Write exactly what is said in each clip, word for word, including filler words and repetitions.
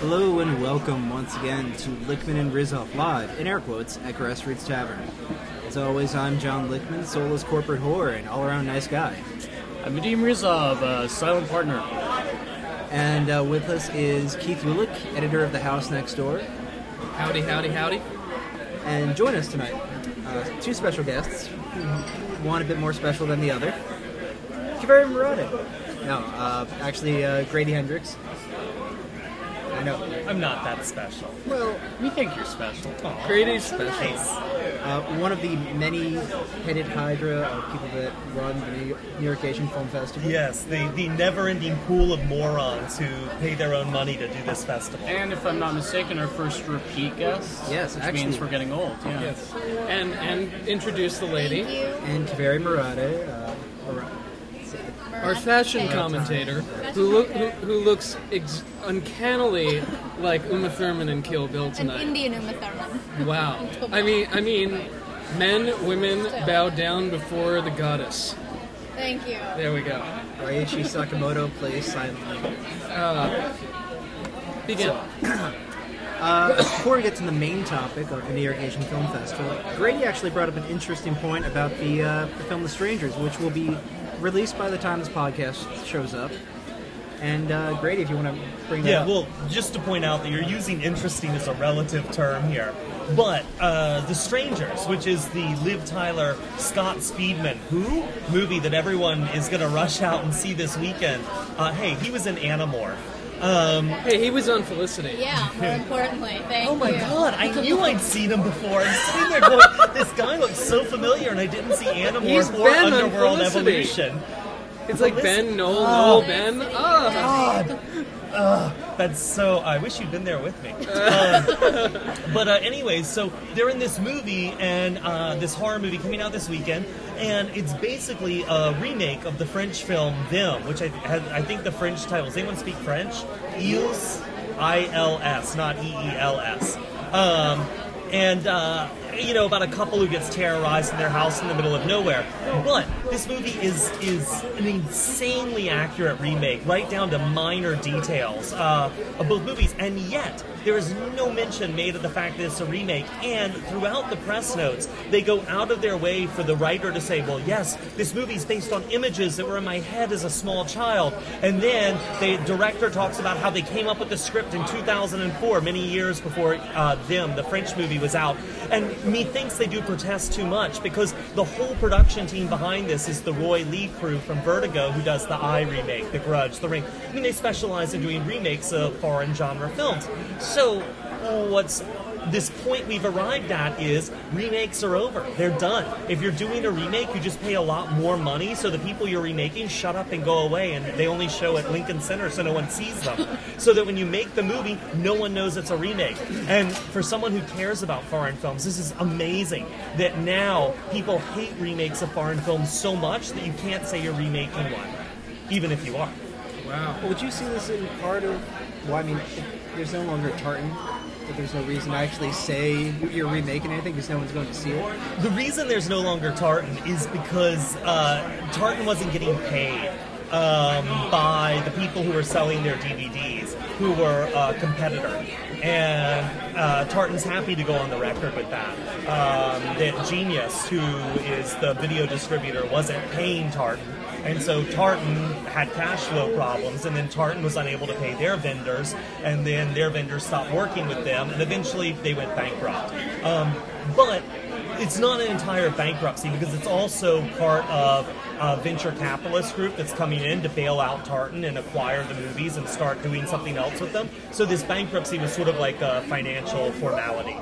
Hello and welcome once again to Lickman and Rizzoff live, in air quotes, at Caress Street's Tavern. As always, I'm John Lickman, soulless corporate whore and all-around nice guy. I'm Vadim Rizov, uh, silent partner. And uh, with us is Keith Ulick, editor of The House Next Door. Howdy, howdy, howdy. And join us tonight, uh, two special guests, one a bit more special than the other. Kaveri Murade. No, uh, actually, uh, Grady Hendrix. I know. I'm not that special. Well, We think you're special. Grady's special. Nice. uh, one of the many headed hydra of people that run the New New York Asian Film Festival. Yes, the, the never-ending pool of morons who pay their own money to do this festival. And if I'm not mistaken, our first repeat guest. Yes, which actually. means we're getting old. Yeah. Yes. And and introduce the lady, And Kaveri Murade. Uh, Murade. our fashion commentator, who look who, who looks ex- uncannily like Uma Thurman in Kill Bill An tonight. Indian Uma Thurman. Wow. I mean, I mean, men, women bow down before the goddess. Thank you. There we go. Raichi Sakamoto plays Silent Night. Begin. Uh, before we get to the main topic of the New York Asian Film Festival, Grady actually brought up an interesting point about the, uh, the film The Strangers, which will be released by the time this podcast shows up. And uh, Grady, if you want to bring that Yeah, up. well, just to point out that you're using interesting as a relative term here. But uh, The Strangers, which is the Liv Tyler, Scott Speedman, who? Movie that everyone is going to rush out and see this weekend. Uh, hey, he was in Animorph. Um, Hey, he was on Felicity. Yeah, more importantly, thank oh my you. god, I knew I'd seen him before. I'm sitting there going, this guy looks so familiar, and I didn't see He's Animorph or Ben on Underworld Felicity. Evolution. It's like Felicity. Ben, Noel, Oh. Noel, Ben. Oh, God. Ugh, that's so. I wish you'd been there with me. Um, but uh, anyways, so they're in this movie and uh, this horror movie coming out this weekend, and it's basically a remake of the French film Them, which I had, I think the French title. Does anyone speak French? Ils, I L S, not E E L S. Um, and uh, you know, about a couple who gets terrorized in their house in the middle of nowhere. But this movie is is an insanely accurate remake, right down to minor details uh, of both movies, and yet there is no mention made of the fact that it's a remake. And throughout the press notes, they go out of their way for the writer to say, well, yes, this movie's based on images that were in my head as a small child. And then the director talks about how they came up with the script in two thousand four, many years before uh, Them, the French movie, was out. And methinks they do protest too much, because the whole production team behind this is the Roy Lee crew from Vertigo, who does the I remake, The Grudge, The Ring. I mean, they specialize in doing remakes of foreign genre films. So what's this point we've arrived at is remakes are over. They're done. If you're doing a remake, you just pay a lot more money, so the people you're remaking shut up and go away, and they only show at Lincoln Center so no one sees them. So that when you make the movie, no one knows it's a remake. And for someone who cares about foreign films, this is amazing that now people hate remakes of foreign films so much that you can't say you're remaking one, even if you are. wow. Would you see this in part of, well, I mean, if there's no longer Tartan, but there's no reason to actually say you're remaking anything because no one's going to see it? The reason there's no longer Tartan is because uh, Tartan wasn't getting paid um, by the people who were selling their D V Ds, who were a competitor. And uh, Tartan's happy to go on the record with that. Um, that Genius, who is the video distributor, wasn't paying Tartan. And so Tartan had cash flow problems, and then Tartan was unable to pay their vendors, and then their vendors stopped working with them, and eventually they went bankrupt. Um, but it's not an entire bankruptcy, because it's also part of a venture capitalist group that's coming in to bail out Tartan and acquire the movies and start doing something else with them. So this bankruptcy was sort of like a financial formality.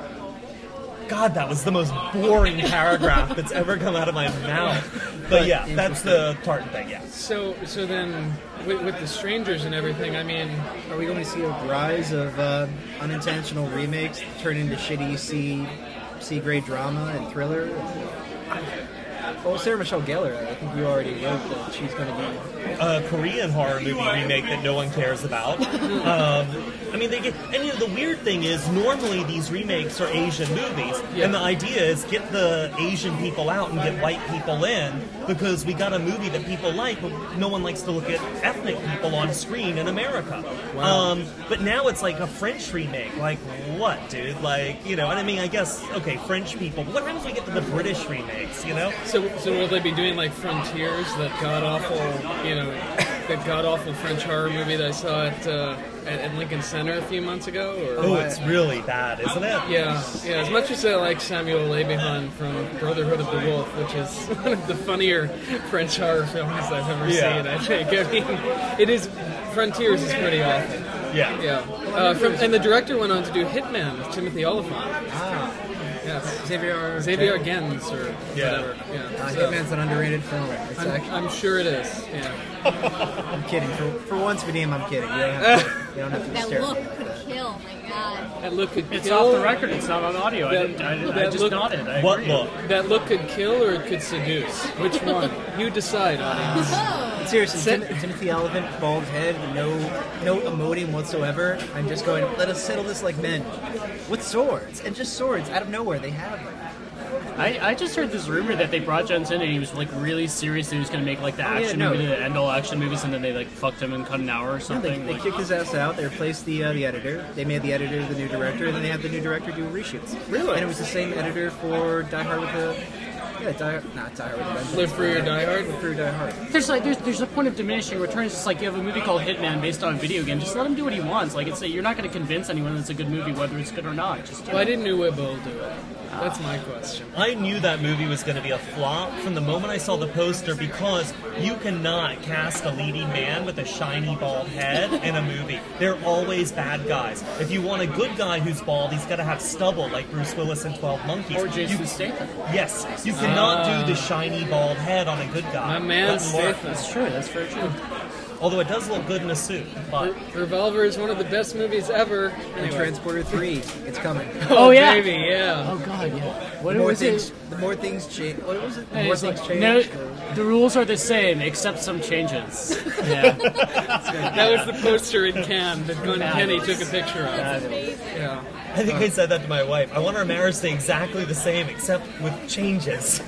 God, that was the most boring paragraph that's ever come out of my mouth. But yeah, that's the Tartan thing, yeah. So, so then, with, with the strangers and everything, I mean, Are we going to see a rise of uh, unintentional remakes turn into shitty C, C grade drama and thriller? Well, Sarah Michelle Gellar, I think you already wrote that she's going to be. A Korean horror movie remake that no one cares about. Um, I mean, they get, and you know, the weird thing is, normally these remakes are Asian movies, Yeah. and the idea is get the Asian people out and get white people in, because we got a movie that people like, but no one likes to look at ethnic people on screen in America. Wow. Um, but now it's like a French remake. Like, what, dude? Like, you know, and I mean, I guess, okay, French people, but what happens when we get to the British remakes, you know? So, so will they be doing like Frontiers, that god awful, you know, that god awful French horror movie that I saw at, uh, at at Lincoln Center a few months ago? Or Oh, it's really bad, isn't it? yeah, yeah. As much as I like Samuel Le Bihan from Brotherhood of the Wolf, which is one of the funnier French horror films I've ever Yeah. seen, I think. I mean, it is. Frontiers is pretty awful. Yeah. Yeah. Uh, from, and the director went on to do Hitman with Timothy Oliphant. Ah, Yes. Xavier. Xavier Gens or Yeah. whatever. Yeah. Uh, So, Hitman's an underrated film. It's I'm, actually, I'm sure it is. Yeah. I'm kidding. For, for once, Vadim, I'm kidding. You don't have to, you don't have to be That hysterical. look could kill. My God. That look could It's kill. off the record. It's not on audio. I, That- didn't, I, didn't, I that just look- nodded. I What agree. look? That look could kill or it could seduce. Which one? You decide, audience. Oh, Seriously, Sit- Tim- Timothy Oliphant, bald head, no no emoting whatsoever. I'm just going, let us settle this like men. With swords. And just swords. Out of nowhere, they have them. I, I just heard this rumor that they brought Jensen and he was like really serious that he was going to make like the Oh, yeah, action no. movie, the end all action movies, and then they like fucked him and cut an hour or No, they, something. they like, kicked his ass out. They replaced the uh, the editor. They made the editor the new director, and then they had the new director do reshoots. Really? And it was the same editor for Die Hard with the yeah, Die not Die Hard with the Vengeance. Live Free or Die Hard? Live Free or Die Hard. there's like there's there's a point of diminishing returns. It's like you have a movie called Hitman based on a video game. Just let him do what he wants. Like it's you're not going to convince anyone that it's a good movie whether it's good or not. Just do Why it. didn't New Will do it? That's my question. I knew that movie was going to be a flop from the moment I saw the poster, because you cannot cast a leading man with a shiny bald head in a movie. They're always bad guys. If you want a good guy who's bald, he's got to have stubble like Bruce Willis in twelve Monkeys. Or Jason You- Statham. Yes, you cannot do the shiny bald head on a good guy. My man Doesn't work. Statham. That's true. That's very true. Although it does look good in a suit. But Revolver is one of the best movies ever. And Anyway. Transporter three, it's coming. Oh, yeah. baby, yeah. Oh god, yeah. What The more was things, it? the more things change. What was it? The And more it's things like, change. no, the- the rules are the same except some changes. Yeah. That was the poster in Cannes that Glenn Kenny took a picture of. Fabulous. Yeah. I think I said that to my wife. I want our marriage to stay exactly the same, except with changes.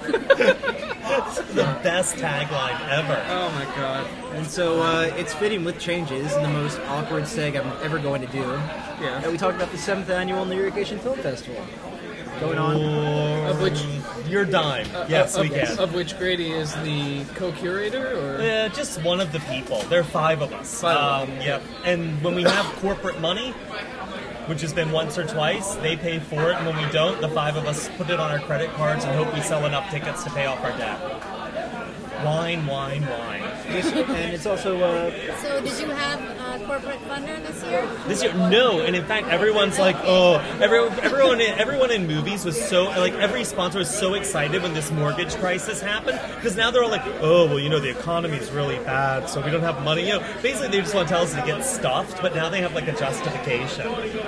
The best tagline ever. Oh my god. And so uh, it's fitting with changes in the most awkward seg I'm ever going to do. Yeah. Uh, we talked about the seventh annual New York Asian Film Festival going on. Or Of which- your dime. Yes, of, we can. Of which Grady is the co-curator, or Yeah, just one of the people. There are five of us. Five of um, Yep. And when we have corporate money, which has been once or twice, they pay for it, and when we don't, the five of us put it on our credit cards and hope we sell enough tickets to pay off our debt. Wine, wine, wine. And it's also uh, so did you have a corporate funder this year? This year, no, and in fact, everyone's like, oh, everyone, everyone, in, everyone in movies was so like every sponsor was so excited when this mortgage crisis happened, because now they're all like, oh, well, you know, the economy is really bad, so we don't have money. You know, basically, they just want to tell us to get stuffed, but now they have like a justification.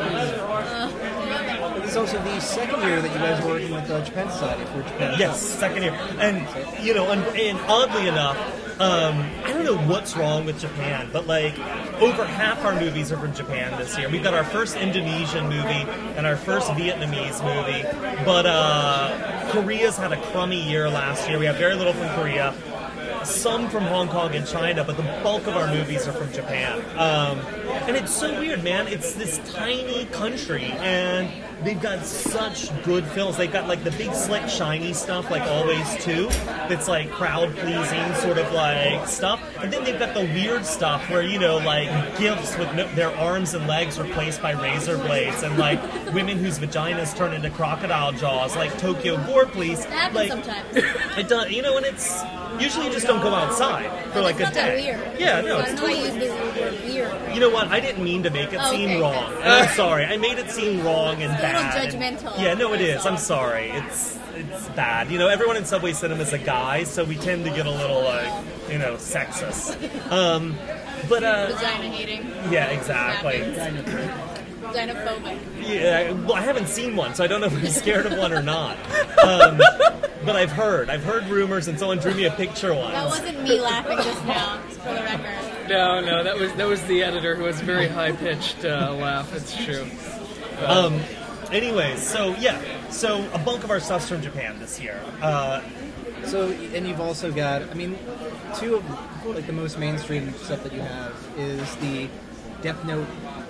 it's also the second year that you guys are working with uh, Japan Society for Japan. Yes, second year, and you know, and, and oddly enough. Um, I don't know what's wrong with Japan, but like over half our movies are from Japan this year. We've got our first Indonesian movie and our first Vietnamese movie, but uh, Korea's had a crummy year last year. We have very little from Korea, some from Hong Kong and China, but the bulk of our movies are from Japan. Um, and it's so weird, man. It's this tiny country, and they've got such good films. They've got like the big, slick, shiny stuff, like Always two, that's like crowd-pleasing sort of like stuff. And then they've got the weird stuff where, you know, like gifts with no, their arms and legs replaced by razor blades, and like women whose vaginas turn into crocodile jaws, like Tokyo Gore Police. It happens Like, sometimes. it does, you know, and it's usually you just don't go outside for like it's a not that day. weird. Yeah, no, So it's I know I totally. use the word weird. You know what? I didn't mean to make it Oh, seem okay. wrong. And I'm sorry. I made it seem wrong and It's a little bad. and- judgmental. yeah, no, it That's is. I'm all. sorry. It's it's bad. You know, everyone in Subway Cinema is a guy, so we tend to get a little like, you know, sexist. Um, but uh, Vagina hating. yeah, exactly. Happens. Xenophobic. Yeah, well, I haven't seen one, so I don't know if I'm scared of one or not. Um, but I've heard. I've heard rumors, and someone drew me a picture once. That wasn't me laughing just now, for the record. No, no, that was that was the editor who was very high pitched uh, laugh. It's true. Um, anyways, so yeah, so a bulk of our stuff's from Japan this year. Uh, So, and you've also got, I mean, two of like the most mainstream stuff that you have is the Death Note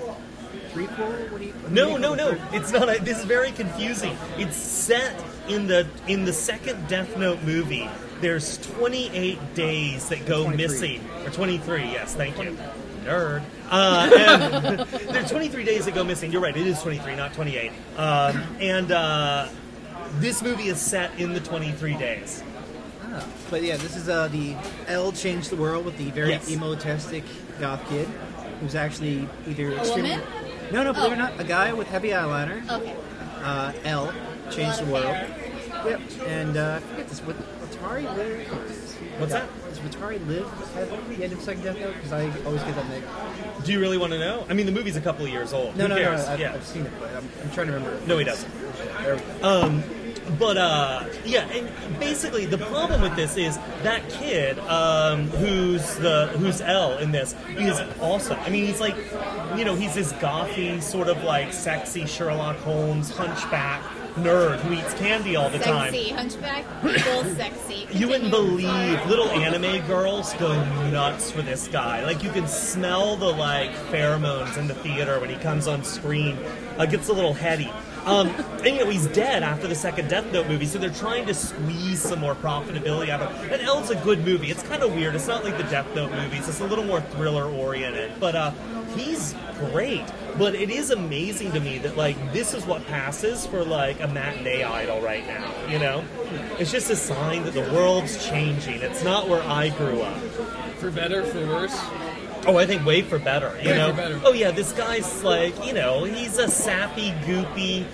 prequel. What do you? what do no, you no, call no, it? it's not. A, this is very confusing. It's set in the in the second Death Note movie. There's twenty-eight days that go twenty-three. missing, or twenty-three. Yes, thank you, nerd. Uh, and there are twenty-three days that go missing. You're right. It is twenty-three, not twenty-eight. Um, and uh, this movie is set in the twenty-three days. Ah, but yeah, this is uh, the L changed the world with the very Yes. emo-tastic goth kid who's actually either A extremely- woman? No, no, believe it or Oh. not, a guy with heavy eyeliner. Okay. Uh, L changed the Lot of world. hair. Yep, and uh, I forget this. Wat- Watari live? What's that? Does Watari live at the end of Second Death Note? Because I always get that mixed. Do you really want to know? I mean, the movie's a couple of years old. No, Who no, cares? no. I've, yeah. I've seen it, but I'm, I'm trying to remember. No, he doesn't. There we go. Um, but uh, yeah, and basically the problem with this is that kid um, who's the who's L in this is awesome. I mean, he's like, you know, he's this gothy sort of like sexy Sherlock Holmes hunchback nerd who eats candy all the time. Sexy. Hunchback. Equals sexy. You wouldn't Continue. believe little anime girls go nuts for this guy. Like you can smell the like pheromones in the theater when he comes on screen. Uh, gets a little heady. Um, and you know he's dead after the second Death Note movie, so they're trying to squeeze some more profitability out of it. And L's a good movie. It's kind of weird. It's not like the Death Note movies. It's a little more thriller oriented, but uh, he's great. But it is amazing to me that like this is what passes for like a matinee idol right now. You know, it's just a sign that the world's changing. It's not where I grew up. For better, for worse. Oh, I think way for better, you Way know? for better. Oh, yeah, this guy's like, you know, he's a sappy, goopy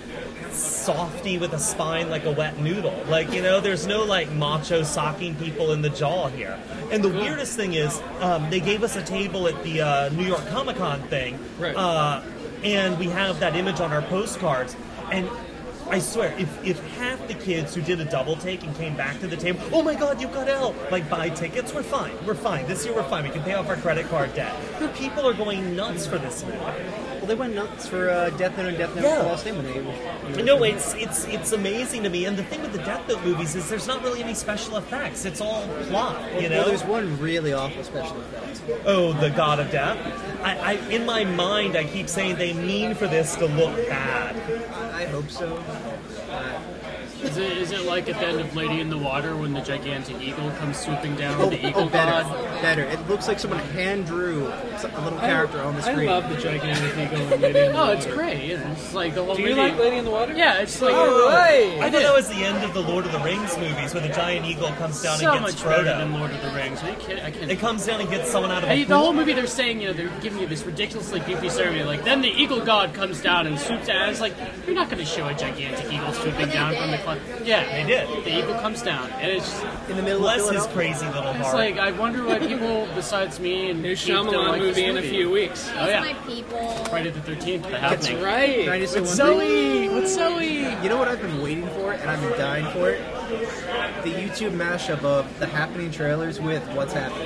softy with a spine like a wet noodle. Like, you know, there's no, like, macho socking people in the jaw here. And the weirdest thing is, um, they gave us a table at the uh, New York Comic-Con thing, Right. uh, and we have that image on our postcards, and I swear, if, if half the kids who did a double take and came back to the table, oh my god, you got L, like buy tickets, we're fine, we're fine. This year we're fine. We can pay off our credit card debt. But people are going nuts for this movie. Well, they went nuts for uh, Death Note and Death Note Yeah. Lost Name when they were. No, it's it's it's amazing to me. And the thing with the Death Note movies is there's not really any special effects. It's all plot, you know. Well, there's one really awful special effect. Oh, the God of Death. I, I in my mind, I keep saying they mean for this to look bad. I hope so. Uh, Is it, is it like at the end of Lady in the Water when the gigantic eagle comes swooping down oh, the eagle oh, better, god? better. It looks like someone hand drew a little character on the screen. I love the gigantic eagle and Lady in the Oh, Water. it's great. You know, it's like the whole Do you movie. like Lady in the Water? Yeah, it's like All right. I thought that was the end of the Lord of the Rings movies, where the giant eagle comes down so and gets much better Frodo. than Lord of the Rings. Are you kidding? I can't. It comes down and gets someone out of a Hey, the pool. whole movie they're saying, you know, they're giving you this ridiculously goofy ceremony. Like, then the eagle god comes down and swoops down. It's like, you're not going to show a gigantic eagle swooping They down from the did. cloud. Yeah, They did. The eagle comes down, and it's just, In the middle Bless of his Philadelphia. crazy little it's heart. like, I wonder why people besides me and New Keith don't Shyamalan like this movie in a few weeks. Oh yeah, My people. Friday the thirteenth, the happening. Can I Right. just say With one thing? Zoe, with Zoe. You know what I've been waiting for, and I've been dying for it? The YouTube mashup of the Happening trailers with What's Happening.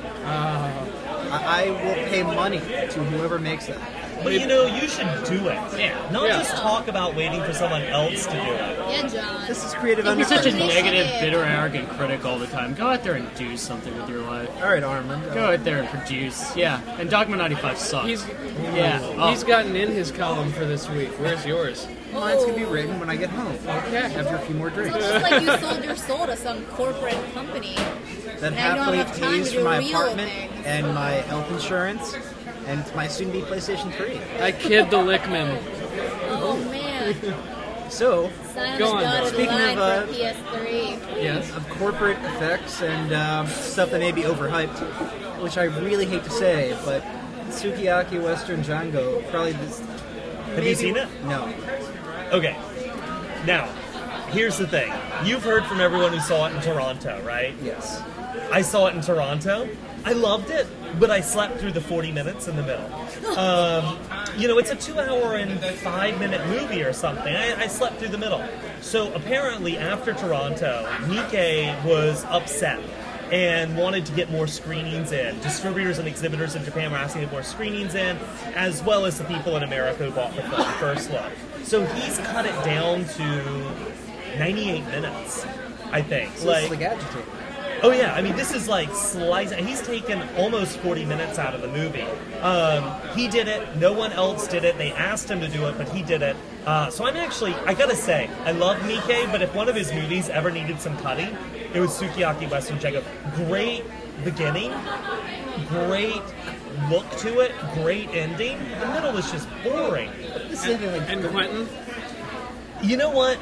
I, I will pay money to whoever makes that. But you know, you should do it. Yeah. Not Yeah. just talk about waiting for someone else to do it. Yeah, John. This is creative You're You're such a understanding. Initiative. negative, bitter, arrogant critic all the time. Go out there and do something with your life. All right, Armand. Go out there and produce. Yeah, and Dogma ninety-five sucks. He's yeah. Oh. he's gotten in his column for this week. Where's yours? Mine's gonna be written when I get home. Okay. After a few more drinks. It's just like you sold your soul to some corporate company. That And I don't happily have time pays to for do my real apartment things. and my health insurance and my soon-to-be PlayStation three. I kid the Lickman. Oh man. So, Sign Go on on, the dotted Speaking line of, uh, for P S three. Yes. of corporate effects and um, stuff that may be overhyped, which I really hate to say, but Sukiyaki Western Django probably this. Have you seen it? No. Okay. Now, here's the thing. You've heard from everyone who saw it in Toronto, right? Yes. I saw it in Toronto. I loved it, but I slept through the forty minutes in the middle. Um, you know, it's a two-hour and five-minute movie or something. I, I slept through the middle. So apparently, after Toronto, Nikkei was upset and wanted to get more screenings in. Distributors and exhibitors in Japan were asking to get more screenings in, as well as the people in America who bought the film first look. So he's cut it down to ninety-eight minutes, I think. So like, it's like agitated. Oh yeah, I mean this is like slicing. He's taken almost forty minutes out of the movie. Um, he did it. No one else did it. They asked him to do it, but he did it. Uh, so I'm actually, I gotta say, I love Nikkei, but if one of his movies ever needed some cutting, it was Sukiyaki Western Django. Great beginning, great look to it, great ending. The middle was just boring. This is like And Quentin? You know what?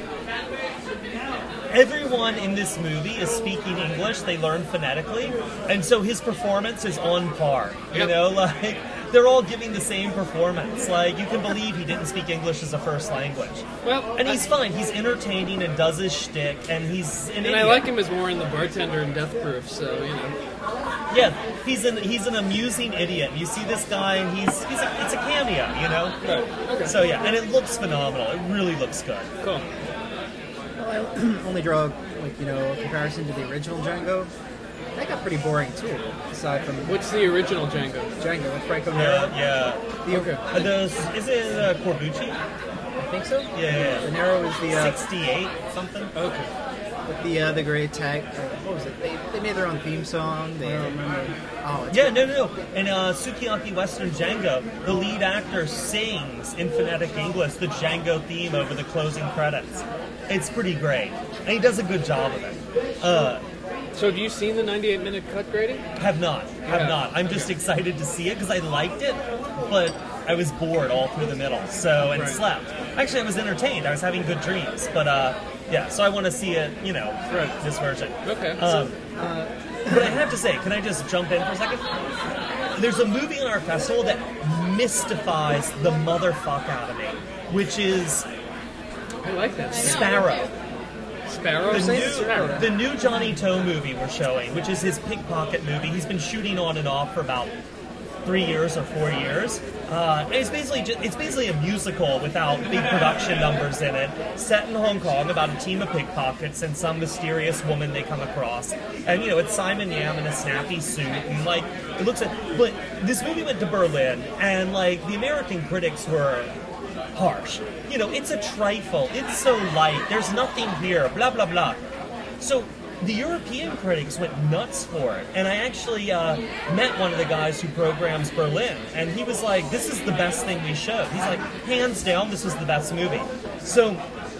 Everyone in this movie is speaking English. They learn phonetically, and so his performance is on par. You Yep. know, like they're all giving the same performance. Like you can believe he didn't speak English as a first language. Well, And he's I, fine. He's entertaining and does his shtick, and he's an and I idiot. like him as Warren the bartender in Death Proof, so, you know. Yeah, he's an he's an amusing idiot. You see this guy, and he's he's a, it's a cameo. You know. Right, okay. So yeah, and it looks phenomenal. It really looks good. Cool. Well, I only draw like you know a comparison to the original Django. That got pretty boring too. Aside from What's the original Django? Django with Franco Yeah, Nero. yeah. The, Okay. Uh, does, is it uh, Corbucci? I think so. Yeah, yeah. The Nero is the uh, sixty-eight something. Okay. with the uh, the great tag. Uh, what was it? They, they made their own theme song. They, I don't remember. Oh, it's Yeah, no, no, no. In uh, Sukiyaki Western Django, the lead actor sings in phonetic English the Django theme over the closing credits. It's pretty great, and he does a good job of it. Uh, So have you seen the ninety-eight minute cut, Grady? have not, have Yeah. not. I'm just excited to see it because I liked it, but I was bored all through the middle, so and Right. slept. Actually, I was entertained. I was having good dreams, but uh, yeah. So I want to see it, you know, Right. this version. Okay. Um, but I have to say, can I just jump in for a second? There's a movie in our festival that mystifies the motherfuck out of me, which is I like that. Sparrow. Sparrow? The saying new, Sparrow. the new Johnny Toe movie we're showing, which is his pickpocket movie. He's been shooting on and off for about three years or four years. Uh, and it's basically just, it's basically a musical without big production numbers in it, set in Hong Kong about a team of pickpockets and some mysterious woman they come across. And you know, it's Simon Yam in a snappy suit, and like it looks at. But this movie went to Berlin, and like the American critics were harsh. You know, it's a trifle. It's so light. There's nothing here. Blah blah blah. So the European critics went nuts for it, and I actually uh, met one of the guys who programs Berlin, and he was like, "This is the best thing we showed." He's like, "Hands down, this is the best movie." So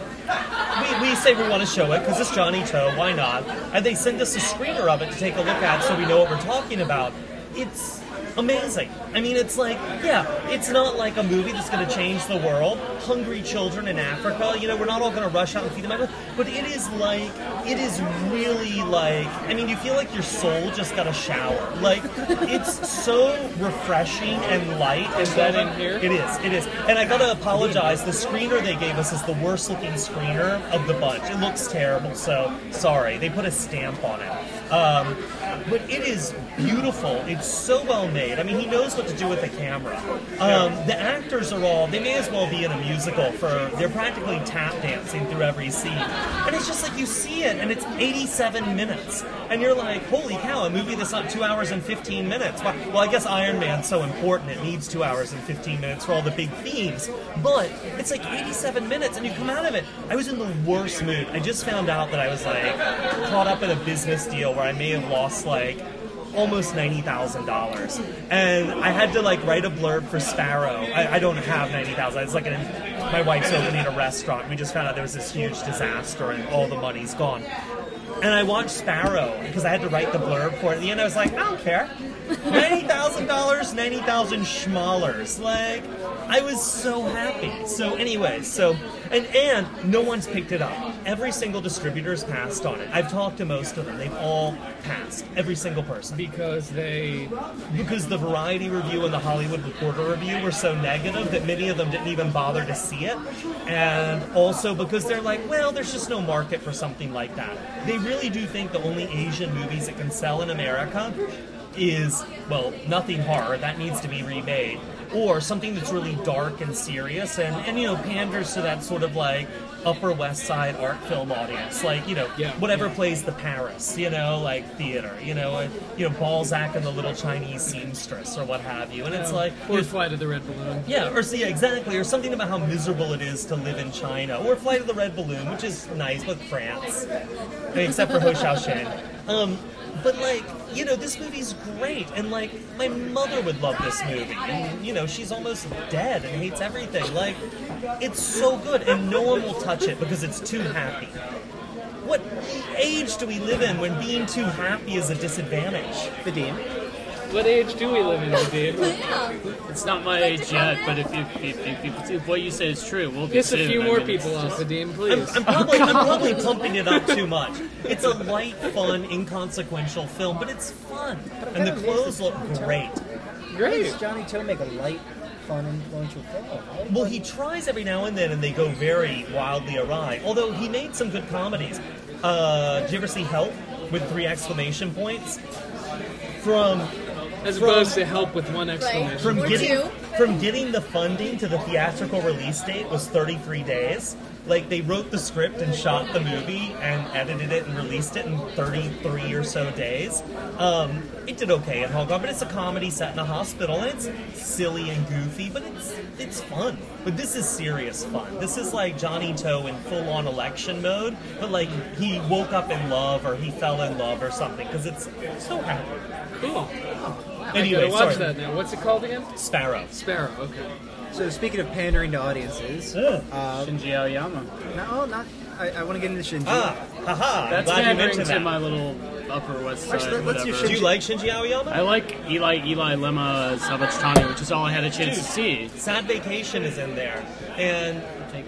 we, we say we want to show it because it's Johnny Toe. Why not? And they send us a screener of it to take a look at, so we know what we're talking about. It's amazing. I mean, it's like, yeah, it's not like a movie that's going to change the world. Hungry children in Africa, you know, we're not all going to rush out and feed them. But it is like, it is really like, I mean, you feel like your soul just got a shower. Like, it's so refreshing and light. Is that in here? It is, it is. And I got to apologize. The screener they gave us is the worst looking screener of the bunch. It looks terrible, so sorry. They put a stamp on it. Um, but it is beautiful. It's so well made. I mean, he knows what to do with the camera. Um, the actors are all, they may as well be in a musical for, they're practically tap dancing through every scene. And it's just like you see it, and it's eighty-seven minutes. And you're like, holy cow, a movie that's not two hours and fifteen minutes. Well, well, I guess Iron Man's so important, it needs two hours and fifteen minutes for all the big themes. But it's like eighty-seven minutes, and you come out of it. I was in the worst mood. I just found out that I was like caught up in a business deal where I may have lost like almost ninety thousand dollars, and I had to like write a blurb for Sparrow. I, I don't have ninety thousand. It's like an, my wife's opening a restaurant. We just found out there was this huge disaster, and all the money's gone. And I watched Sparrow because I had to write the blurb for it. At the end, I was like, I don't care. ninety thousand dollars, ninety thousand schmallers. Like, I was so happy. So anyway, so, and, and no one's picked it up. Every single distributor's passed on it. I've talked to most of them. They've all passed. Every single person. Because they... Because the Variety review and the Hollywood Reporter review were so negative that many of them didn't even bother to see it. And also because they're like, well, there's just no market for something like that. They really do think the only Asian movies that can sell in America is, well, Nothing Horror, that needs to be remade, or something that's really dark and serious, and, and you know, panders to that sort of like Upper West Side art film audience, like, you know, Yeah. whatever plays the Paris, you know, like theater, you know, and, you know, Balzac and the Little Chinese Seamstress or what have you, and it's like, Or Flight of the Red Balloon. yeah, or see, yeah, exactly, or something about how miserable it is to live in China, or Flight of the Red Balloon, which is nice, but France, I mean, except for Ho Xiaoshen. Um, but like, you know, this movie's great, and like, my mother would love this movie, and you know, she's almost dead and hates everything. Like, it's so good, and no one will touch it because it's too happy. What age do we live in when being too happy is a disadvantage? Vadim. What age do we live in, Vadim? Yeah. It's not my age yet, but if, if, if, if, if, if what you say is true, we'll be Piss a soon. few I more mean, it's people off, just- Vadim, I'm, please. I'm probably I'm probably pumping it up too much. It's a light, fun, inconsequential film, but it's fun, and the clothes look great. How Great. does Johnny To make a light, fun, influential film? Well, he tries every now and then, and they go very wildly awry. Although he made some good comedies. Uh, did you ever see Help with three exclamation points? From As from- opposed to Help with one exclamation. from Or getting two. from getting the funding to the theatrical release date was thirty-three days. Like, they wrote the script and shot the movie and edited it and released it in thirty-three or so days. Um, it did okay in Hong Kong, but it's a comedy set in a hospital, and it's silly and goofy, but it's it's fun. But this is serious fun. This is like Johnny To in full-on election mode, but like he woke up in love or he fell in love or something, because it's so happy. Cool. Anyway, I gotta watch sorry. that now. What's it called again? Sparrow. Sparrow. Okay. So speaking of pandering to audiences, Ugh. uh, Shinji Aoyama. no, not. I, I want to get into Shinji. Ah, haha. That's Glad you pandering mentioned to that. my little Upper West Side. Actually, let's do whatever. Do you like Shinji Aoyama? I like Eli Eli Lema Sabatani, which is all I had a chance Dude. to see. Sad Vacation is in there, and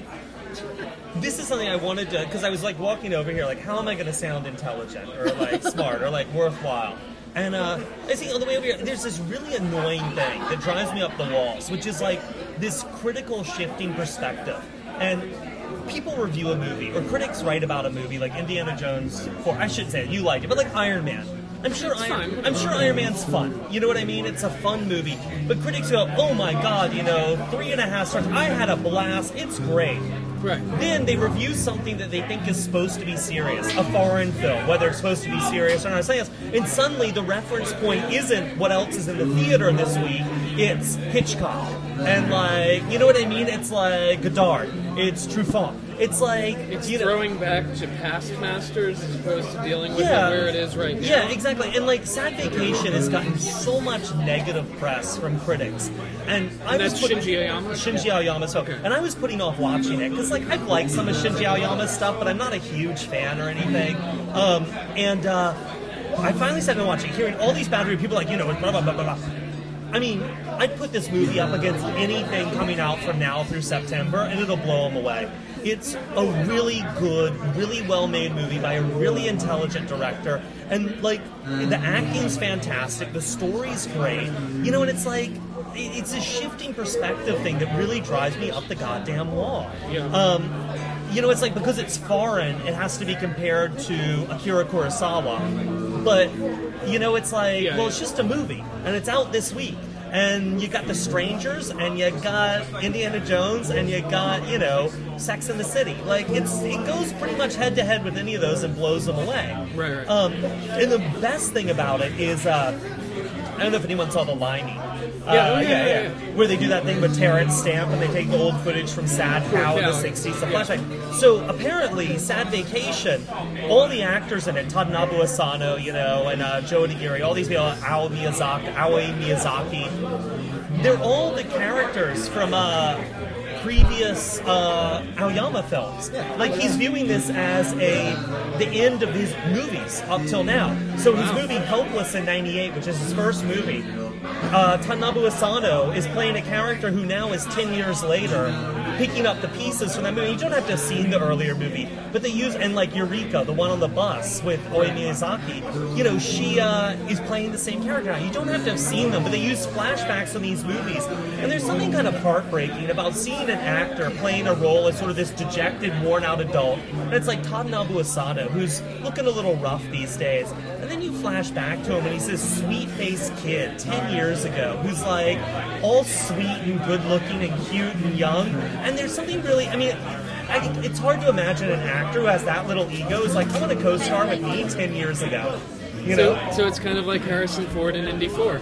this is something I wanted to, because I was like walking over here, like, how am I going to sound intelligent or like smart or like worthwhile? And uh, I see on the way over here, there's this really annoying thing that drives me up the walls, which is like this critical shifting perspective. And people review a movie, or critics write about a movie like Indiana Jones, or I shouldn't say it, you liked it, but like Iron Man. I'm sure Iron, fine. I'm sure Iron Man's fun. You know what I mean? It's a fun movie. But critics go, oh my god, you know, three and a half stars. I had a blast. It's great. Right. Then they review something that they think is supposed to be serious, a foreign film, whether it's supposed to be serious or not. Something else. And suddenly the reference point isn't what else is in the theater this week. It's Hitchcock. And like, you know what I mean? It's like Godard. It's Truffaut. It's like, It's you know, throwing back to past masters as opposed to dealing with Yeah. it where it is right now. Yeah, exactly. And like Sad Vacation has gotten so much negative press from critics. And, I And was that's put- Shinji Aoyama? Shinji Aoyama's film. Okay. And I was putting off watching it because like I've liked some of Shinji Aoyama's stuff, but I'm not a huge fan or anything. Um, and uh, I finally sat down to watch it, hearing all these bad reviews, people like, you know, blah, blah, blah, blah, blah. I mean, I'd put this movie up against anything coming out from now through September, and it'll blow them away. It's a really good, really well-made movie by a really intelligent director, and like the acting's fantastic, the story's great, you know, and it's like it- it's a shifting perspective thing that really drives me up the goddamn wall. Yeah. Um, you know, it's like because it's foreign, it has to be compared to Akira Kurosawa, but you know, it's like, Yeah, well, yeah. it's just a movie, and it's out this week. And you got The Strangers, and you got Indiana Jones, and you got, you know, Sex and the City. Like, it's it goes pretty much head to head with any of those and blows them away. Right, right. Um, and the best thing about it is, uh, I don't know if anyone saw The Lining. Uh, Yeah, oh, yeah, yeah, yeah. Where they do that thing with Terrence Stamp, and they take the old footage from Sad Cow in the Cow. sixties, the Yeah. flashback. So apparently, Sad Vacation, all the actors in it, Tadanobu Asano, you know, and uh, Joe Nigiri, all these people, Ao Miyazaki, Aoi Miyazaki, they're all the characters from uh, previous uh, Aoyama films. Like, he's viewing this as a the end of his movies up till now. So his movie Helpless in ninety-eight, which is his first movie, uh, Tanabu Asano is playing a character who now is ten years later picking up the pieces from that movie. You don't have to have seen the earlier movie, but they use, and like Eureka, the one on the bus with Oi Miyazaki, you know, she uh, is playing the same character now. You don't have to have seen them, but they use flashbacks from these movies. And there's something kind of heartbreaking about seeing an actor playing a role as sort of this dejected, worn-out adult. And it's like Tadanobu Asano, who's looking a little rough these days. And then you flash back to him and he's this sweet-faced kid, ten years ago who's like all sweet and good looking and cute and young. And there's something really, I mean, I, it's hard to imagine an actor who has that little ego is like, I want to co-star with me ten years ago. You So, know? so it's kind of like Harrison Ford in Indy four.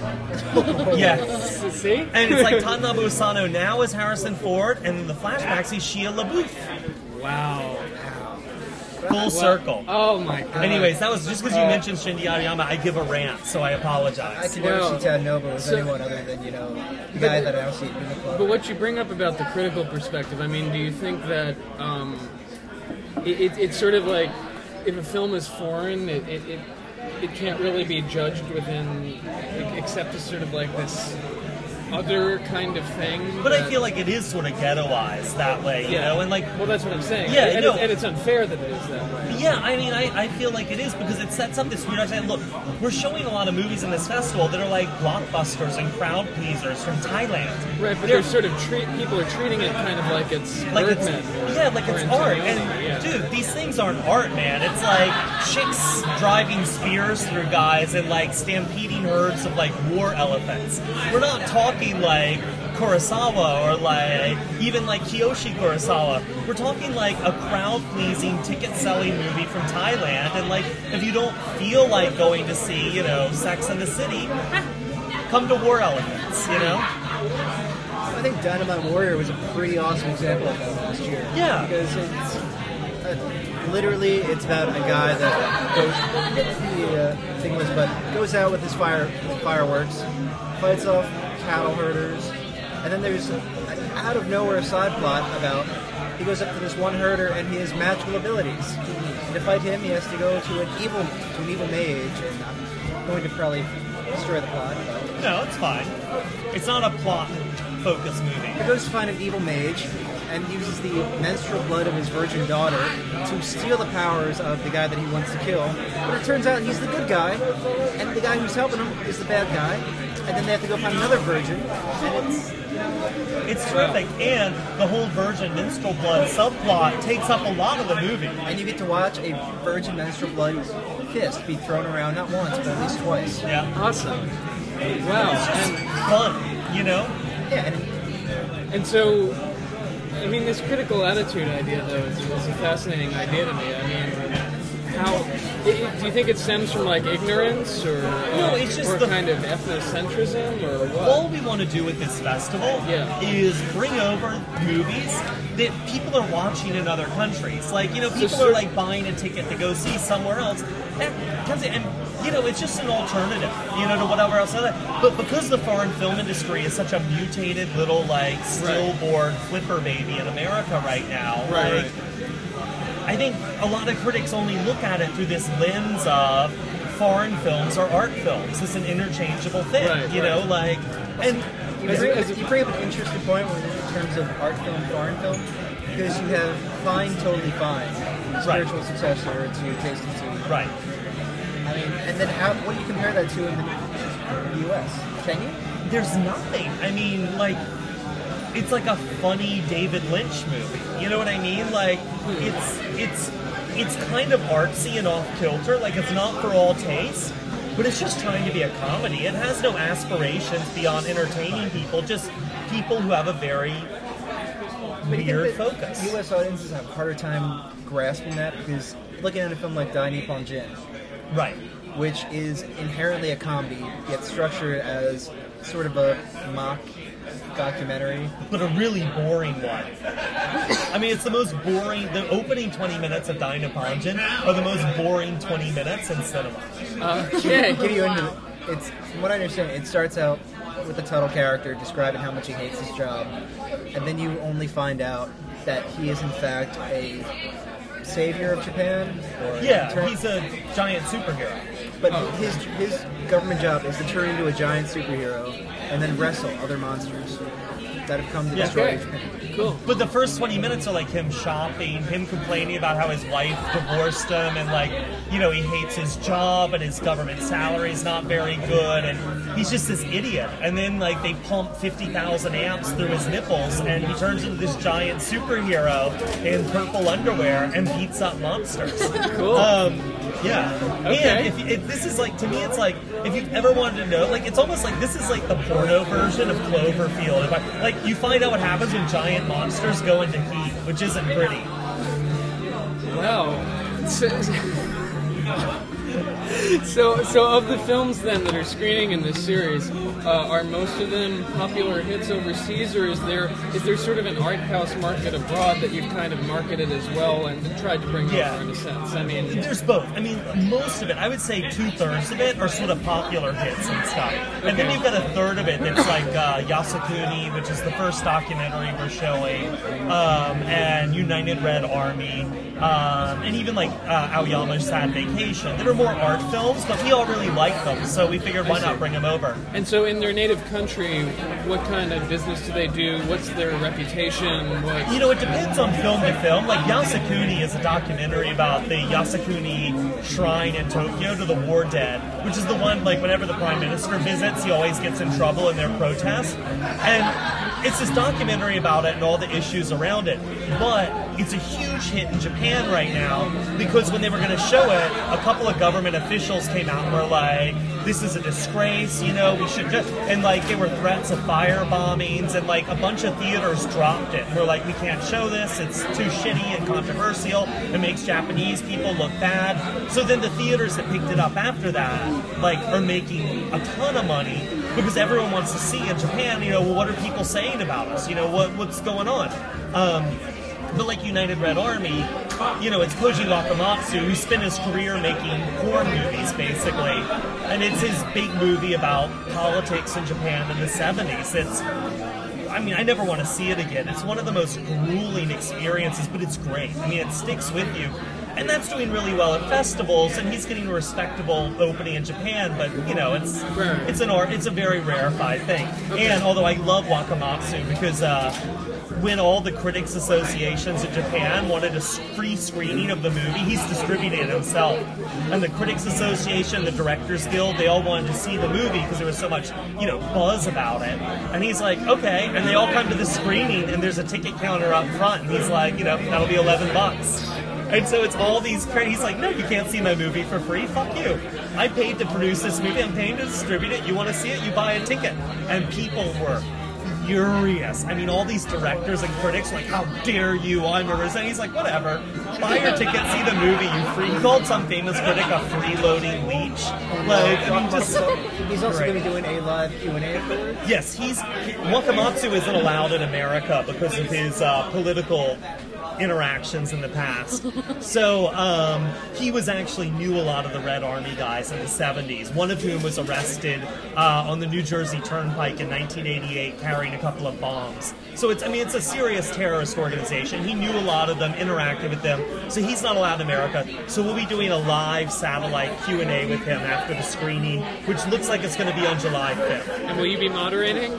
Yes. See? And it's like Tanabe Asano now is Harrison Ford, and in the flashbacks he's Shia LaBeouf. Wow. Full circle. Oh my god. Anyways, that was just because you mentioned Shinji Ariyama, I give a rant, so I I apologize. can never Well, see Tad Noble as so- anyone other than, you know, the guy that I don't see at Uniqlo. But what you bring up about the critical perspective, I mean, do you think that um, it, it, it's sort of like if a film is foreign, it, it, it, it can't really be judged within, except as sort of like this other kind of thing? But I that- feel like it is sort of ghettoized that way, you know, and like, well, that's what I'm saying. Yeah, and, no. it's, and it's unfair that it is that way. yeah, I mean, I, I feel like it is because it sets up this weird idea. Look, we're showing a lot of movies in this festival that are like blockbusters and crowd pleasers from Thailand. Right, but they're, sort of treat people are treating it kind of like it's like it's, Birdman. or- yeah, like or it's art. Antonioni, And yeah. dude, these things aren't art, man. It's like chicks driving spears through guys and like stampeding herds of like war elephants. We're not talking like Kurosawa or like even like Kiyoshi Kurosawa. We're talking like a crowd-pleasing, ticket-selling movie from Thailand. And like, if you don't feel like going to see, you know, Sex and the City, come to War Elephants. You know? I think Dynamite Warrior was a pretty awesome example of that last year. Yeah. Because it's uh, literally it's about a guy that goes the uh, thing was but goes out with his fire fireworks, fights off cattle herders, and then there's an out of nowhere side plot about he goes up to this one herder and he has magical abilities. And to fight him, he has to go to an evil to an evil mage, and I'm going to probably destroy the plot. But No, it's fine. It's not a plot-focused movie. He goes to find an evil mage and uses the menstrual blood of his virgin daughter to steal the powers of the guy that he wants to kill. But it turns out he's the good guy, and the guy who's helping him is the bad guy. And then they have to go find another virgin, and it's It's terrific, and the whole virgin menstrual blood subplot takes up a lot of the movie. and you get to watch a virgin menstrual blood fist be thrown around not once but at least twice. Yeah, Awesome. Wow. And, fun, you know. Yeah, and and so, I mean, this critical attitude idea, though, is, is a fascinating idea to me. I mean, how it, it- do you think it stems from like ignorance, or No, it's just or the- kind of ethnocentrism, or what? All we want to do with this festival Yeah. is bring over movies that people are watching in other countries. Like, you know, people sort are of- like buying a ticket to go see somewhere else. And, because- and you know, it's just an alternative, you know, to whatever else. But because the foreign film industry is such a mutated little, like, stillborn flipper baby in America right now, Right, like, right. I think a lot of critics only look at it through this lens of foreign films or art films. It's an interchangeable thing, Right, you right. know, like, and You As- bring, as- you bring up an interesting point when, in terms of art film, foreign film, because you have Fine, Totally Fine, spiritual successor to Taste and See. right. I mean, and then how? What do you compare that to in the U S? Can you? There's nothing. I mean, like, it's like a funny David Lynch movie. You know what I mean? Like, it's it's it's kind of artsy and off kilter. Like, it's not for all tastes, but it's just trying to be a comedy. It has no aspirations beyond entertaining people. Just people who have a very But you weird think that focus. U S audiences have a harder time grasping that because looking at a film like Dai Nippon Jin, Right. which is inherently a comedy, yet structured as sort of a mock documentary. But a really boring one. I mean, it's the most boring. The opening twenty minutes of Dynapongen are the most boring twenty minutes in cinema. Okay. Give you into the, it's from what I understand, it starts out with the title character describing how much he hates his job, and then you only find out that he is in fact a savior of Japan. Or Yeah, turn- he's a giant superhero. But his his government job is to turn into a giant superhero and then wrestle other monsters that have come to Yeah. destroy Okay. Japan. Cool. But the first twenty minutes are like him shopping, him complaining about how his wife divorced him, and like, you know, he hates his job and his government salary is not very good, and he's just this idiot. And then like they pump fifty thousand amps through his nipples, and he turns into this giant superhero in purple underwear and beats up monsters. Cool. Um, Yeah, Okay. and if, if this is like to me, it's like if you've ever wanted to know, like it's almost like this is like the porno version of Cloverfield. If I, like you find out what happens when giant monsters go into heat, which isn't pretty. Wow. So, so of the films then that are screening in this series, uh, are most of them popular hits overseas, or is there is there sort of an art house market abroad that you've kind of marketed as well and tried to bring Yeah. over in a sense? I mean, There's both. I mean, most of it, I would say two thirds of it are sort of popular hits and stuff. And then you've got a third of it that's like uh, Yasukuni, which is the first documentary we're showing, um, and United Red Army, um, and even like uh, Aoyama's Sad Vacation. That are more art films, but we all really like them, so we figured why not bring them over. and so in their native country, what kind of business do they do? What's their reputation? What? You know, it depends on film to film. Like Yasukuni is a documentary about the Yasukuni Shrine in Tokyo to the war dead, which is the one, like, whenever the Prime Minister visits, he always gets in trouble in their protests. And it's this documentary about it and all the issues around it. But it's a huge hit in Japan right now because when they were going to show it, a couple of government officials came out and were like, this is a disgrace, you know, we should just, and like there were threats of fire bombings, and like a bunch of theaters dropped it. We're like, we can't show this, it's too shitty and controversial, it makes Japanese people look bad. So then the theaters that picked it up after that, like, are making a ton of money because everyone wants to see in Japan, you know, well, what are people saying about us? You know, what what's going on? Um, But like United Red Army, you know, it's Koji Wakamatsu, who spent his career making porn movies, basically. And it's his big movie about politics in Japan in the seventies. It's, I mean, I never want to see it again. It's one of the most grueling experiences, but it's great. I mean, it sticks with you. And that's doing really well at festivals, and he's getting a respectable opening in Japan, but, you know, it's Rare. it's an art, it's a very rarefied thing. And although I love Wakamatsu because, uh, when all the critics associations in Japan wanted a free screening of the movie, he's distributing it himself. And the Critics Association, the Directors Guild, they all wanted to see the movie because there was so much, you know, buzz about it. And he's like, okay. And they all come to the screening, and there's a ticket counter up front, and he's like, you know, that'll be eleven bucks. And so it's all these crazy. He's like, no, you can't see my movie for free. Fuck you. I paid to produce this movie. I'm paying to distribute it. You want to see it? You buy a ticket. And people were furious. I mean, all these directors and critics were like, how dare you, I'm a resident. He's like, whatever. Buy your ticket, see the movie, you free. He called some famous critic a freeloading leech. Like, I mean, just He's also great. going to be doing a live Q and A afterwards. Yes, he's he, Wakamatsu isn't allowed in America because of his uh, political interactions in the past. So um, he was actually knew a lot of the Red Army guys in the seventies, one of whom was arrested uh, on the New Jersey Turnpike in nineteen eighty-eight carrying a couple of bombs. So it's, I mean, it's a serious terrorist organization. He knew a lot of them, interacted with them, so he's not allowed in America. So we'll be doing a live satellite Q and A with him after the screening, which looks like it's going to be on July fifth. And will you be moderating?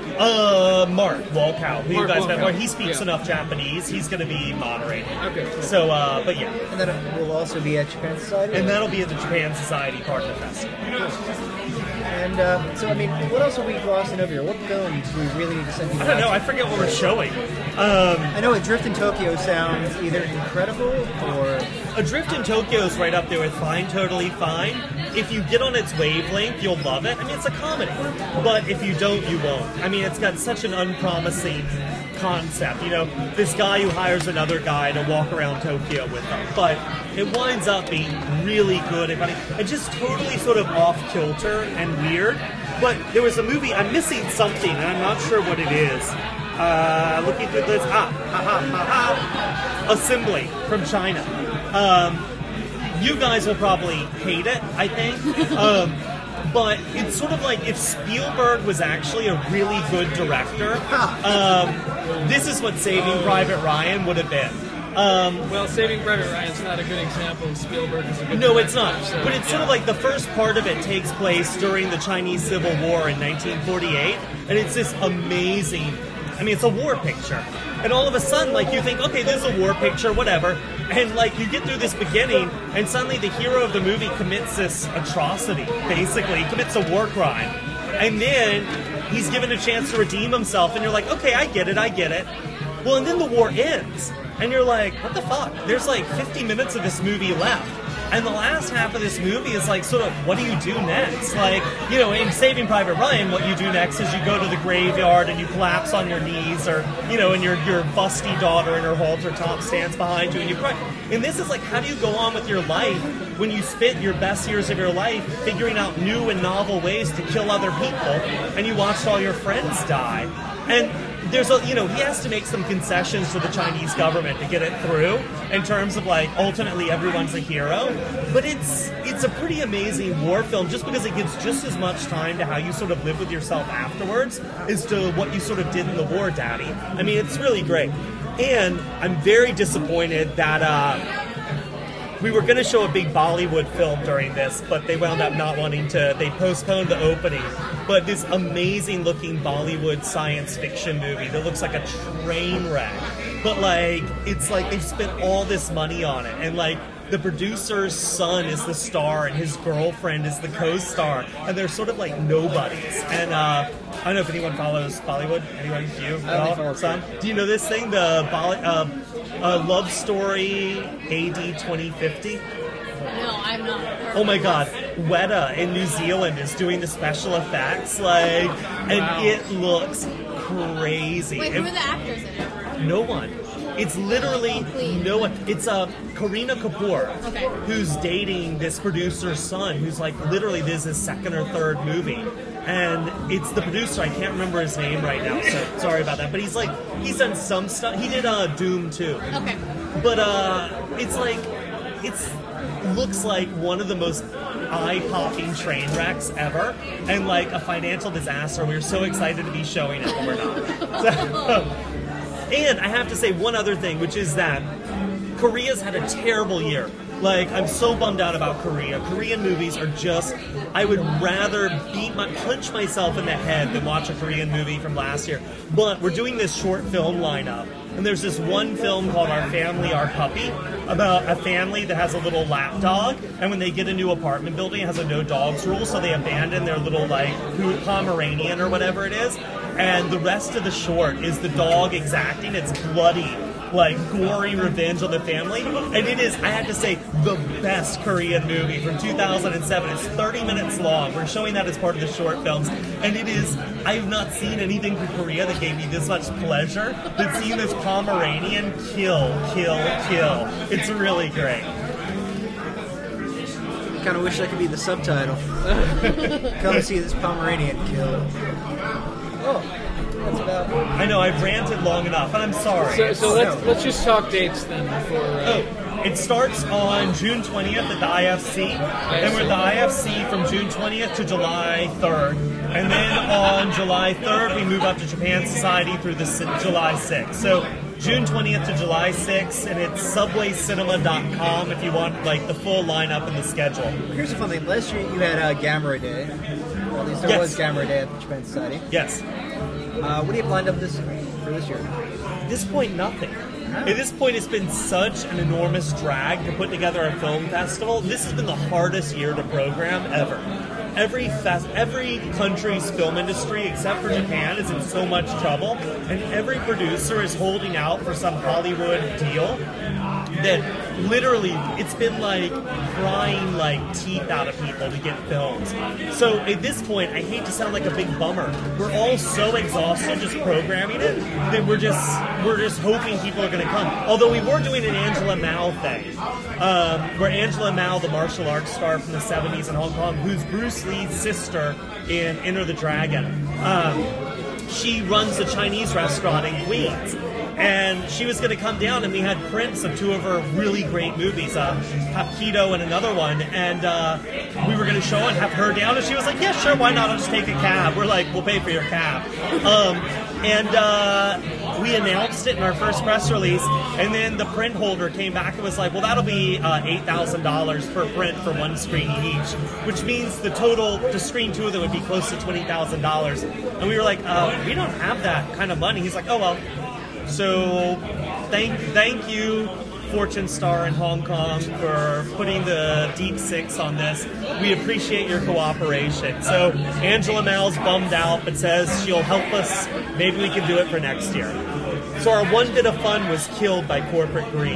Uh, Mark Walkow, who you Mark guys met. Walkow. He speaks Yeah. enough Japanese. He's going to be moderating. Okay, cool. So, uh, but yeah. And that will also be at Japan Society. And that'll be at the Japan Society Partner Fest. And uh, so, I mean, what else are we glossing over here? What films do we really need to send you? I don't know. I forget what we're showing. Um, I know Adrift in Tokyo sounds either incredible or Adrift in Tokyo is right up there with Fine, Totally Fine. If you get on its wavelength, you'll love it. I mean, it's a comedy. But if you don't, you won't. I mean, it's got such an unpromising concept. You know, this guy who hires another guy to walk around Tokyo with him. But it winds up being really good and funny. And just totally sort of off-kilter and weird. But there was a movie, I'm missing something, and I'm not sure what it is. Uh, looking through this, ah, ha, ha, ha, ha. Assembly from China. Um, you guys will probably hate it, I think. Um, but it's sort of like if Spielberg was actually a really good director, um, this is what Saving Private Ryan would have been. Um, Well, Saving Private Ryan's not a good example of Spielberg as a good no, it's director, not. so, But it's sort of yeah. like the first part of it takes place during the Chinese Civil War in nineteen forty-eight, and it's this amazing, I mean, it's a war picture. And all of a sudden, like, you think, okay, this is a war picture, whatever. And, like, you get through this beginning, and suddenly the hero of the movie commits this atrocity, basically. He commits a war crime. And then he's given a chance to redeem himself, and you're like, okay, I get it, I get it. Well, and then the war ends. And you're like, what the fuck? There's like fifty minutes of this movie left. And the last half of this movie is like, sort of, what do you do next? Like, you know, in Saving Private Ryan, what you do next is you go to the graveyard and you collapse on your knees, or, you know, and your your busty daughter in her halter top stands behind you and you cry. And this is like, how do you go on with your life when you spent your best years of your life figuring out new and novel ways to kill other people, and you watched all your friends die? And there's a, you know, he has to make some concessions to the Chinese government to get it through in terms of like, ultimately everyone's a hero. But it's it's a pretty amazing war film just because it gives just as much time to how you sort of live with yourself afterwards as to what you sort of did in the war, Daddy. I mean, it's really great. And I'm very disappointed that uh, we were going to show a big Bollywood film during this, but they wound up not wanting to. They postponed the opening. But this amazing-looking Bollywood science fiction movie that looks like a train wreck. But, like, it's like they've spent all this money on it. And, like, the producer's son is the star and his girlfriend is the co-star. And they're sort of like nobodies. And uh, I don't know if anyone follows Bollywood. Anyone? You? I only follow Son? Do you know this thing? The Bolly- uh, uh, Love Story A D twenty fifty? No, I'm not. Oh my god, Weta in New Zealand is doing the special effects, like, and Wow. it looks crazy. Wait, who And are the actors in it? no one. It's literally Clean. no one. It's uh, Kareena Kapoor, Okay. who's dating this producer's son, who's like, literally, this is his second or third movie. And it's the producer, I can't remember his name right now, so sorry about that. But he's like, he's done some stuff. He did uh, Doom too. Okay. But uh, it's like, it's looks like one of the most eye-popping train wrecks ever, and like a financial disaster. We're so excited to be showing it, but we're not. So, and I have to say one other thing, which is that Korea's had a terrible year. Like, I'm so bummed out about Korea. Korean movies are just, I would rather beat my, punch myself in the head than watch a Korean movie from last year. But we're doing this short film lineup, and there's this one film called Our Family, Our Puppy, about a family that has a little lap dog, and when they get a new apartment building, it has a no dogs rule, so they abandon their little, like, Pomeranian or whatever it is, and the rest of the short is the dog exacting its bloody, like, gory revenge on the family, and it is, I have to say, the best Korean movie from two thousand seven. It's thirty minutes long. We're showing that as part of the short films, and it is, I've not seen anything from Korea that gave me this much pleasure than seeing this Pomeranian kill, kill, kill. It's really great. Kind of wish I could be the subtitle. Come see this Pomeranian kill. Oh, that's about. I know, I've ranted long enough, and I'm sorry. So, so Oh, let's no. let's just talk dates then before. Uh, Oh, it starts on June twentieth at the I F C. Then we're at the I F C from June twentieth to July third. And then on July third, we move up to Japan Society through the si- July sixth. So June twentieth to July sixth, and it's subway cinema dot com if you want like the full lineup and the schedule. Here's the fun thing. Last year you had uh, Gamera Day. Or at least there Yes. was Gamera Day at the Japan Society. Yes. Uh, what do you have lined up this for this year? At this point, nothing. At this point, it's been such an enormous drag to put together a film festival. This has been the hardest year to program ever. Every fest, every country's film industry, except for Japan, is in so much trouble, and every producer is holding out for some Hollywood deal that literally, it's been like crying like teeth out of people to get films. So at this point, I hate to sound like a big bummer. We're all so exhausted just programming it that we're just we're just hoping people are going to come. Although we were doing an Angela Mao thing, um, where Angela Mao, the martial arts star from the seventies in Hong Kong, who's Bruce Lee's sister in Enter the Dragon, um, she runs a Chinese restaurant in Queens. And she was going to come down, and we had prints of two of her really great movies, uh, Hapkido and another one, and uh, we were going to show and have her down, and she was like, yeah, sure, why not, I'll just take a cab. We're like, we'll pay for your cab. Um, and uh, we announced it in our first press release, and then the print holder came back and was like, well, that'll be uh, eight thousand dollars per print for one screening each, which means the total, to screen two of them would be close to twenty thousand dollars. And we were like, uh, we don't have that kind of money. He's like, oh, well. So, thank thank you, Fortune Star in Hong Kong, for putting the Deep Six on this. We appreciate your cooperation. So, Angela Mao's bummed out, but says she'll help us. Maybe we can do it for next year. So our one bit of fun was killed by corporate greed.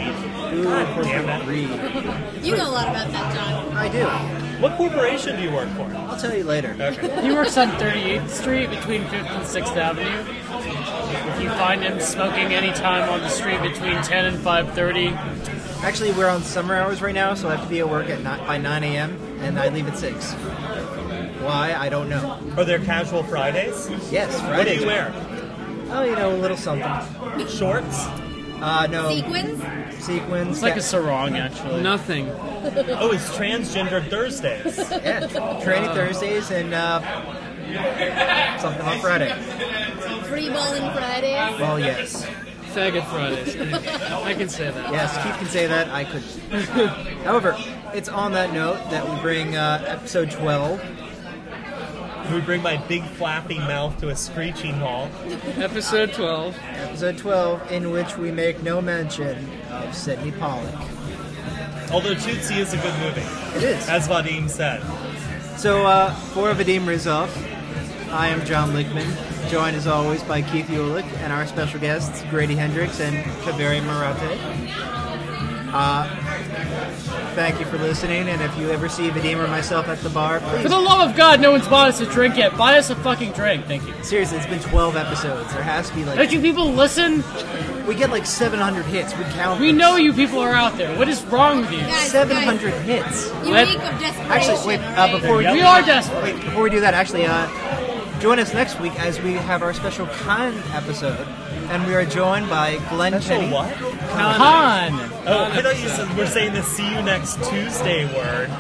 Ooh, God damn corporate it. greed. You know a lot about that, John. I do. What corporation do you work for? I'll tell you later. Okay. He works on thirty-eighth Street between fifth and sixth Avenue. If you find him smoking any time on the street between ten and five thirty, Actually, we're on summer hours right now, so I have to be at work at ni- by nine a.m. and I leave at six. Why? I don't know. Are there casual Fridays? Yes, What do Fridays. you wear? Oh, you know, a little something. Shorts? Uh, no. Sequins? Sequins. it's like ca- a sarong, actually. Nothing. Oh, it's Transgender Thursdays. Yeah, training Thursdays and uh, something on Friday. Free bowling Fridays? Well, yes. Faggot Fridays. I can say that. Yes, Keith can say that. I could. However, it's on that note that we bring uh, episode twelve. We bring my big flappy mouth to a screeching halt. Episode twelve. Episode twelve, in which we make no mention of Sidney Pollack. Although Tootsie is a good movie, It is. as Vadim said. So, uh, for Vadim Rizov, I am John Lickman, joined as always by Keith Ulick and our special guests, Grady Hendrix and Kaveri Marate. Uh, thank you for listening, and if you ever see Vadim or myself at the bar, please. For the love of God, no one's bought us a drink yet. Buy us a fucking drink, thank you. Seriously, it's been twelve episodes. There has to be Don't like. you people listen? We get like seven hundred hits. We count. We them. know you people are out there. What is wrong with you? Guys, seven hundred hits. You Let- reek of desperation. Actually, wait, uh, right? before we We are desperate. Wait, before we do that, actually, uh, join us next week as we have our special Con episode, and we are joined by Glenn Special Kenny. what? Con. Oh, I thought you said we're saying the see you next Tuesday word.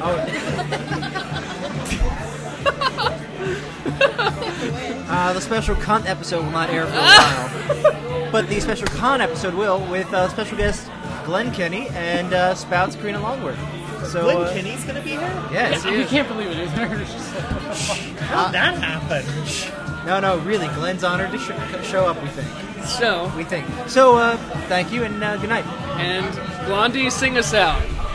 Uh, the special Con episode will not air for a while, but the special Con episode will, with uh, special guest Glenn Kenny and uh, Spouts Karina Longworth. So, Glenn uh, Kinney's gonna be here? yes, We can't believe it. It's just like, How did that happen? no, no, really, Glenn's honored to sh- show up. We think, So, we think. So, uh, thank you and uh, good night. and Blondie, sing us out.